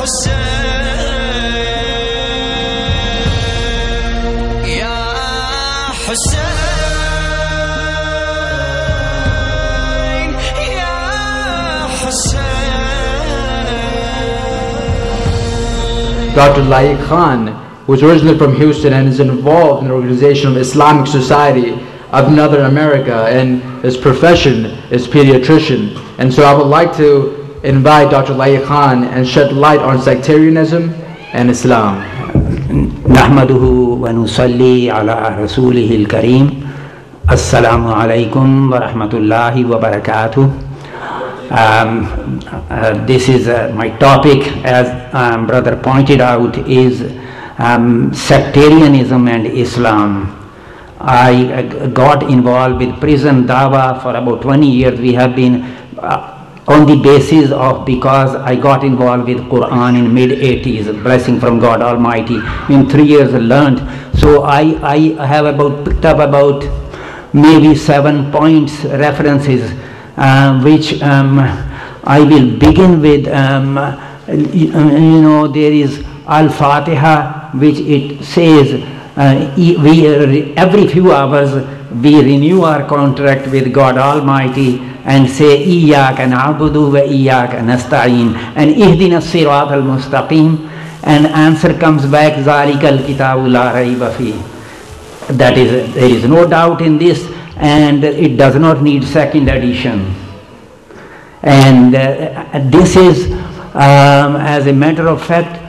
Dr. Laik Khan, who is originally from Houston and is involved in the organization of Islamic Society of Northern America, and his profession is pediatrician. And so I would like to invite Dr. Laik Khan and shed light on sectarianism and Islam. Nahmaduhu wa nusalli ala rasulihil kareem. Assalamu alaikum wa rahmatullahi wa barakatuh. This is my topic, as brother pointed out, is sectarianism and Islam. I got involved with prison dawa for about 20 years. We have been on the basis of, because I got involved with Quran in mid-80s, blessing from God Almighty. In 3 years I learned. So I have picked up about maybe 7 points, references, which I will begin with. There is Al-Fatiha, which it says every few hours we renew our contract with God Almighty and say Iyyaka na'budu wa iyyaka nasta'in and Ihdina as-sirata al-mustaqim, and answer comes back Zalika al-kitabu la rayba fi. That is, there is no doubt in this, and it does not need second edition. And this is, as a matter of fact,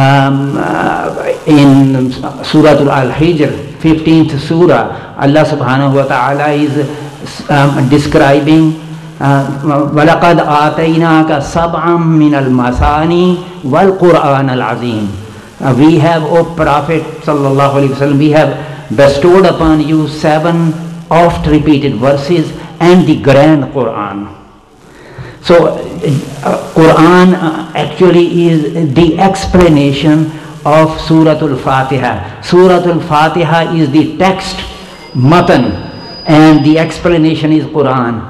in Surah Al-Hijr, 15th Surah, Allah subhanahu wa ta'ala is describing وَلَقَدْ آتَيْنَاكَ سَبْعًا مِّنَ الْمَثَانِي وَالْقُرْآنَ الْعَظِيمِ. We have, O Prophet sallallahu alaihi wasallam, we have bestowed upon you 7 oft repeated verses and the grand Quran. So Quran actually is the explanation of Surah Al-Fatiha. Surah Al-Fatiha is the text, matan, and the explanation is Quran.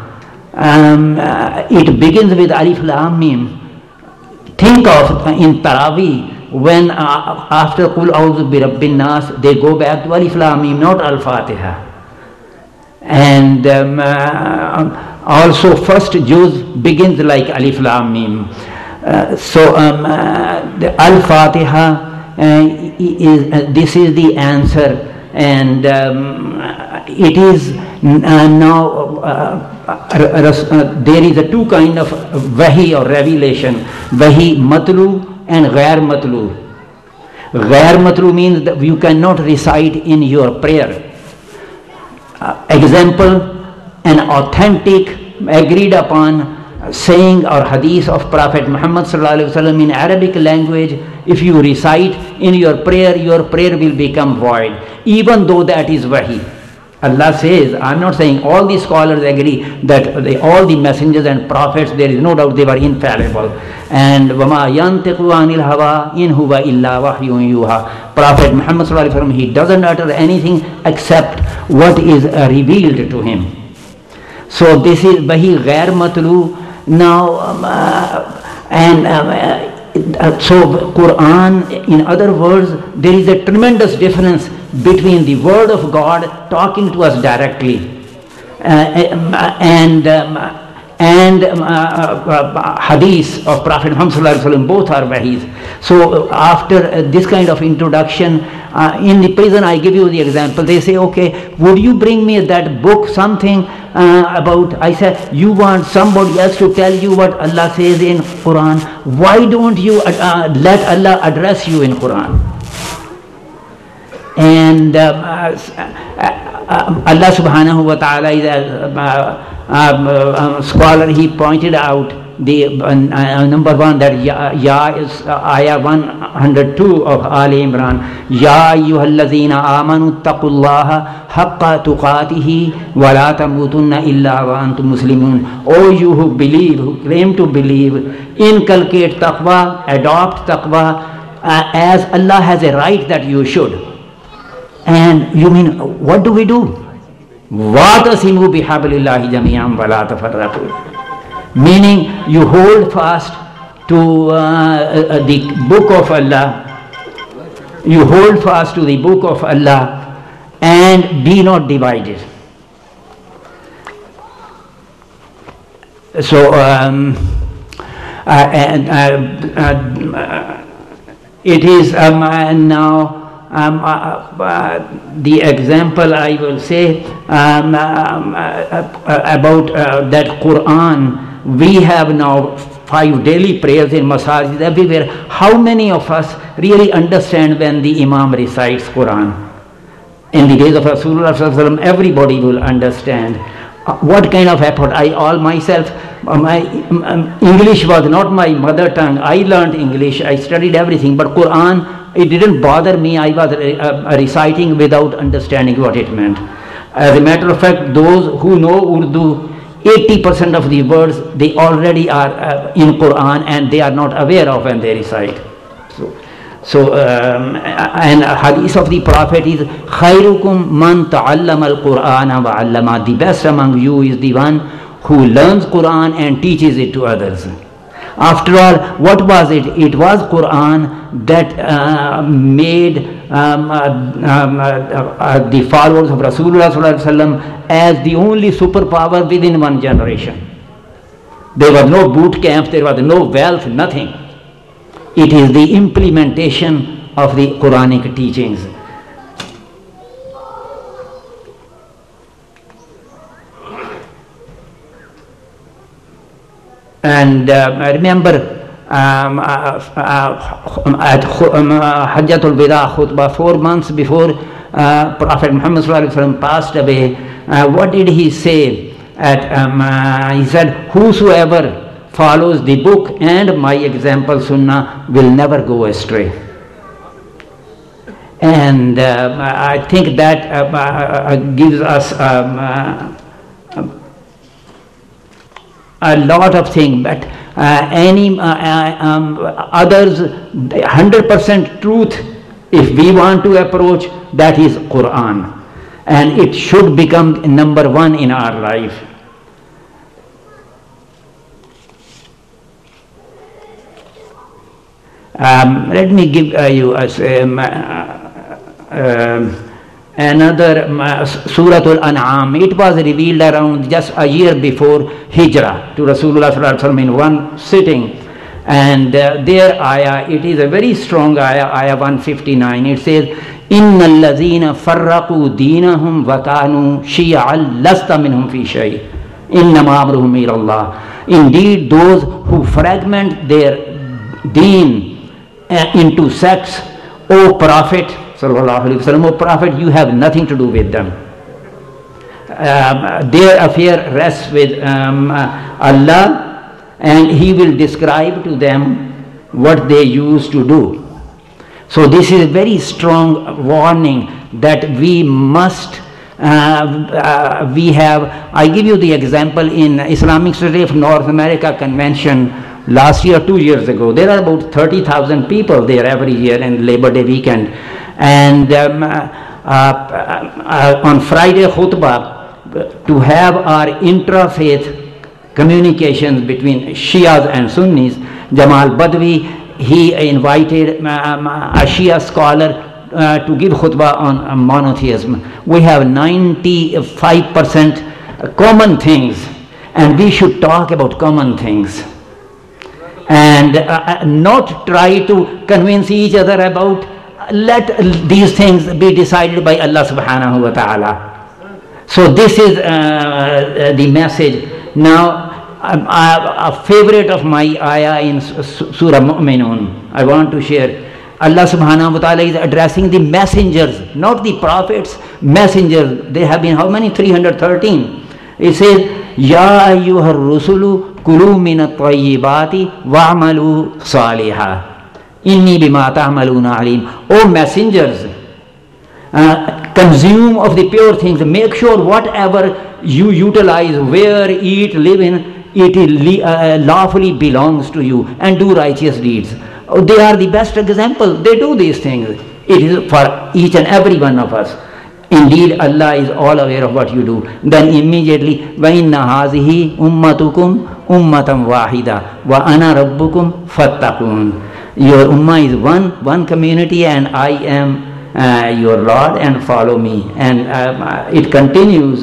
It begins with Alif Lam Mim. Think of in Taraweeh, when after Qul A'udhu bi Rabbin Nas, they go back to Alif Lam Mim, not Al-Fatiha. And also first Juz begins like Alif Lam Mim. The Al-Fatiha this is the answer, and it is now there is a 2 kind of wahi or revelation, wahi matlu and ghair matlu. Ghair matlu means that you cannot recite in your prayer. Example, an authentic, agreed upon saying or hadith of Prophet Muhammad sallallahu alaihi wasallam in Arabic language, if you recite in your prayer will become void, even though that is wahi. Allah says, I'm not saying all the scholars agree that all the messengers and prophets, there is no doubt they were infallible. And وَمَا يَنْتِقُ عَنِ الْهَوَىٰ إِنْ هُوَ إِلَّا وَحْيٌ يُوحَىٰ. Prophet Muhammad sallallahu alaihi wasallam, he doesn't utter anything except what is revealed to him. So this is wahi ghair matlu. Now, so Quran, in other words, there is a tremendous difference between the word of God talking to us directly and hadith of Prophet Muhammad sallallahu alaihi wasallam, both are wahis. So after this kind of introduction, in the prison I give you the example. They say, okay, would you bring me that book, something about, I said, you want somebody else to tell you what Allah says in Quran. Why don't you let Allah address you in Quran? And Allah subhanahu wa ta'ala is a scholar. He pointed out the number 1, that Ya is ayah 102 of Ali Imran. Ya ayyuhallazina amanu taqullaha haqqa tuqatihi wa la tamutunna illa wa antum muslimun. O you who believe, who claim to believe, inculcate taqwa, adopt taqwa as Allah has a right that you should. And you mean, what do we do? وَاتَصِمُوا بِحَبْلِ اللَّهِ جَمِيعًا وَلَا تَفَرَّقُوا. Meaning, you hold fast to the book of Allah, you hold fast to the book of Allah and be not divided. So it is now the example I will say about that Quran. We have now 5 daily prayers in masajid everywhere. How many of us really understand when the Imam recites Quran? In the days of Rasulullah everybody will understand. What kind of effort? I all myself, my English was not my mother tongue. I learned English, I studied everything, but Quran, it didn't bother me. I was reciting without understanding what it meant. As a matter of fact, those who know Urdu, 80% of the words they already are in Quran and they are not aware of when they recite. So and hadith of the Prophet is khairukum man ta'allama al-Qur'ana wa 'allama. The best among you is the one who learns Quran and teaches it to others. After all, what was it? It was Quran that made the followers of Rasulullah as the only superpower within one generation. There was no boot camps, there was no wealth, nothing. It is the implementation of the Quranic teachings. And I remember at Hajjatul Wida khutbah 4 months before Prophet Muhammad passed away, what did he say? He said, whosoever follows the book and my example sunnah will never go astray. And I think that gives us a lot of things, but others, 100% truth, if we want to approach, that is Quran, and it should become number 1 in our life. Let me give you another Surah Al-An'am. It was revealed around just a year before Hijrah to Rasulullah in one sitting. And their ayah, it is a very strong ayah, ayah 159. It says, إِنَّ الَّذِينَ فَرَّقُوا دِينَهُمْ وَكَانُوا شِيَعًا لَسْتَ مِنْهُمْ فِي شَيْءٍ إِنَّمَا أَمْرُهُمْ إِلَى اللَّهِ. Indeed, those who fragment their deen into sects, O Prophet, O Prophet, you have nothing to do with them. Their affair rests with Allah, and He will describe to them what they used to do. So this is a very strong warning that we must, we have, I give you the example in Islamic Society of North America Convention last year, 2 years ago. There are about 30,000 people there every year in Labor Day weekend. And on Friday khutbah, to have our intra-faith communications between Shias and Sunnis, Jamal Badwi, he invited a Shia scholar to give khutbah on monotheism. We have 95% common things, and we should talk about common things and not try to convince each other about. Let these things be decided by Allah subhanahu wa ta'ala. So this is the message. Now, a favorite of my ayah in Surah Mu'minun, I want to share. Allah subhanahu wa ta'ala is addressing the messengers, not the prophets, messengers. There have been how many? 313. It says, Ya ayyuhar rusulu kulu min at-tayyibati wa'amalu salihah. Inni bima ta'maluna alim. O messengers, consume of the pure things. Make sure whatever you utilize, wear, eat, live in, it lawfully belongs to you, and do righteous deeds. They are the best example. They do these things. It is for each and every one of us. Indeed, Allah is all aware of what you do. Then immediately, وَإِنَّ هَذِهِ أُمَّتُكُمْ أُمَّةً وَاحِدًا وَأَنَا رَبُّكُمْ فَاتَّقُونَ. Your ummah is one community, and I am your Lord, and follow me. And it continues,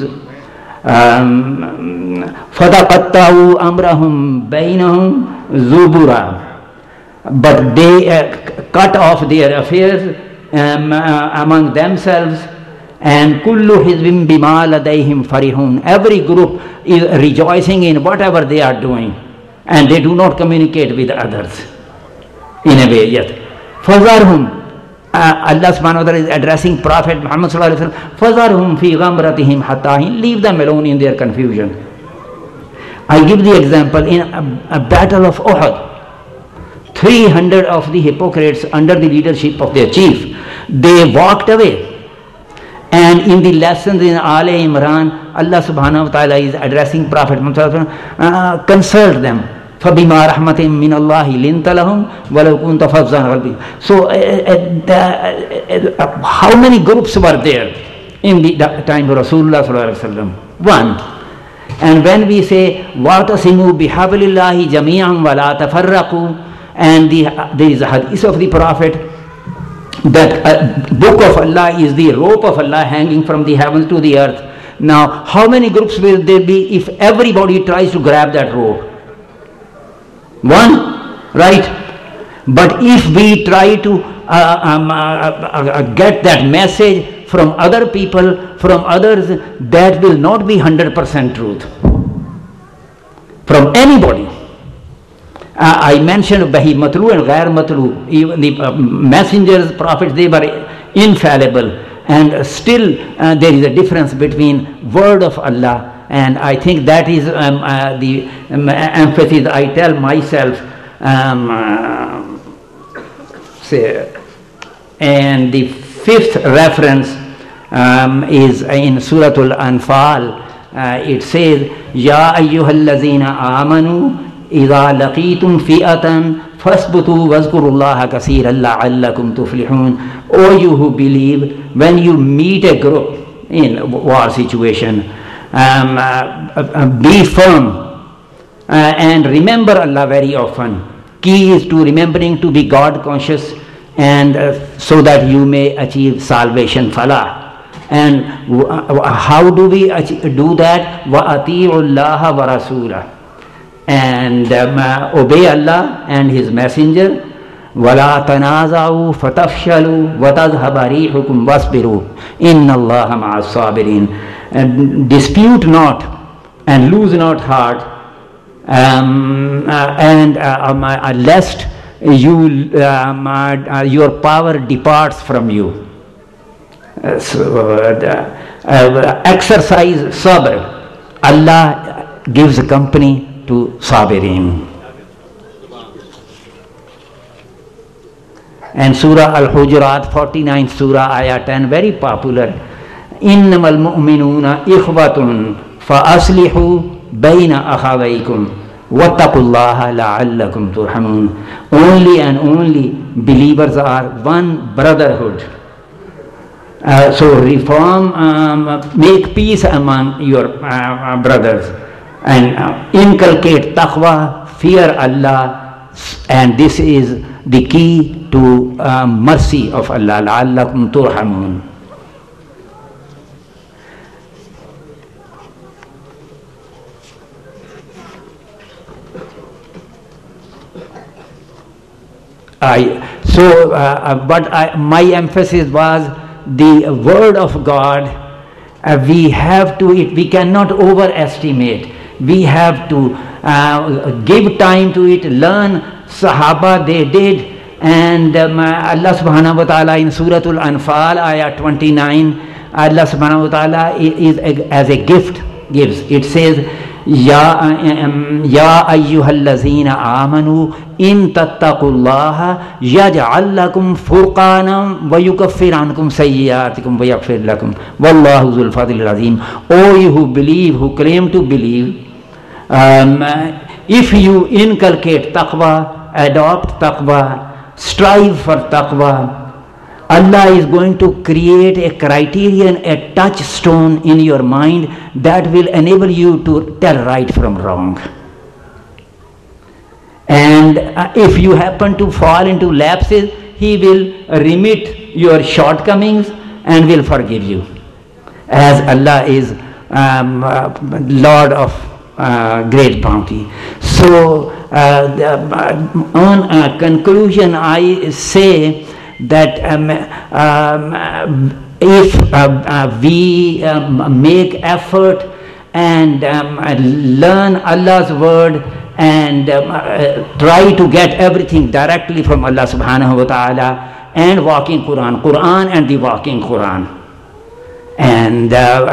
فَتَقَطَّعُوا أَمْرَهُمْ بَيْنَهُمْ زُبُرًا. But they cut off their affairs among themselves, and kullu hizbin bima ladayhim farihun. Every group is rejoicing in whatever they are doing, and they do not communicate with others in a way yet. Fazarhum, Allah subhanahu wa ta'ala is addressing Prophet Muhammad sallallahu alaihi wasallam, fazarhum fi ghamratihim hatta hin. Leave them alone in their confusion. I give the example in a battle of Uhud. 300 of the hypocrites under the leadership of their chief, they walked away. And in the lessons in Al Imran, Allah subhanahu wa ta'ala is addressing Prophet Muhammad, consult them. فَبِمَا رَحْمَةٍ مِّنَ اللَّهِ لِنْتَ لَهُمْ وَلَوْ كُنْتَ فَظًّا غَلِيظًا. So how many groups were there in the time of Rasulullah sallallahu alaihi wasallam? One. And when we say وَاعْتَصِمُوا بِحَبْلِ اللَّهِ جَمِيعًا وَلَا تَفَرَّقُوا, and there is a hadith of the Prophet that book of Allah is the rope of Allah hanging from the heavens to the earth. Now, how many groups will there be if everybody tries to grab that rope? One, right? But if we try to get that message from other people, from others, that will not be 100% truth from anybody. I mentioned Bahi Matlu and Ghair Matlu. Even the messengers, prophets, they were infallible. And still there is a difference between word of Allah, and I think that is the emphasis I tell myself. And the fifth reference is in Surah Al-Anfal. It says, Ya ayyuhallazina amanu إذا لقيتم فئة فاثبتوا واذكروا الله كثيرا لعلكم تفلحون. O you who believe, when you meet a group in war situation, be firm and remember Allah very often. Key is to remembering to be God conscious, and so that you may achieve salvation, falah. And how do we do that? وَأَطِيعُوا اللَّهَ وَرَسُولَهُ, and obey Allah and His Messenger. وَلَا تَنَازَعُوا فَتَفْشَلُوا وَتَذْهَبَ رِيحُكُمْ وَاصْبِرُوا إِنَّ اللَّهَ مَعَ الصَّابِرِينَ. Dispute not and lose not heart, and lest you your power departs from you. Exercise sabr. Allah gives company to sabirin. And Surah Al-Hujurat, 49th Surah, Ayah 10, very popular. إِنَّمَا الْمُؤْمِنُونَ إِخْوَةٌ فَأَصْلِحُوا بَيْنَ أَخَوَيْكُمْ وَاتَّقُوا اللَّهَ لَعَلَّكُمْ تُرْحَمُونَ. Only and only believers are one brotherhood. So reform, make peace among your brothers, and inculcate taqwa, fear Allah, and this is the key to mercy of Allah. لَعَلَّكُمْ تُرْحَمُونَ. My emphasis was the word of God. We have to, we cannot overestimate. We have to give time to it, learn. Sahaba, they did. And Allah subhanahu wa ta'ala in Surah Al-Anfal, Ayah 29, Allah subhanahu wa ta'ala is as a gift gives. It says, Ya ayyuhallazina amanu in tattaqullaha yaj'al lakum furqanan wa yukaffir ankum sayyi'atikum wa yaghfir lakum wallahu dhul fadlil azim. O you who believe, who claim to believe, if you inculcate taqwa, adopt taqwa, strive for taqwa, Allah is going to create a criterion, a touchstone in your mind that will enable you to tell right from wrong. And if you happen to fall into lapses, He will remit your shortcomings and will forgive you, as Allah is Lord of great bounty. So on conclusion, I say that if we make effort and learn Allah's word and try to get everything directly from Allah subhanahu wa ta'ala and walking Quran and the walking Quran, and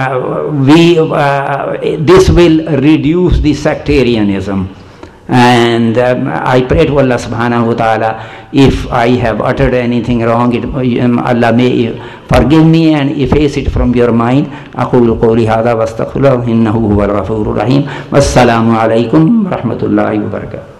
this will reduce the sectarianism. And I pray to Allah subhanahu wa ta'ala, if I have uttered anything wrong, Allah may forgive me and efface it from your mind. أقول قولي هذا واستغفر الله إنه هو الغفور الرحيم. والسلام عليكم ورحمة الله وبركاته.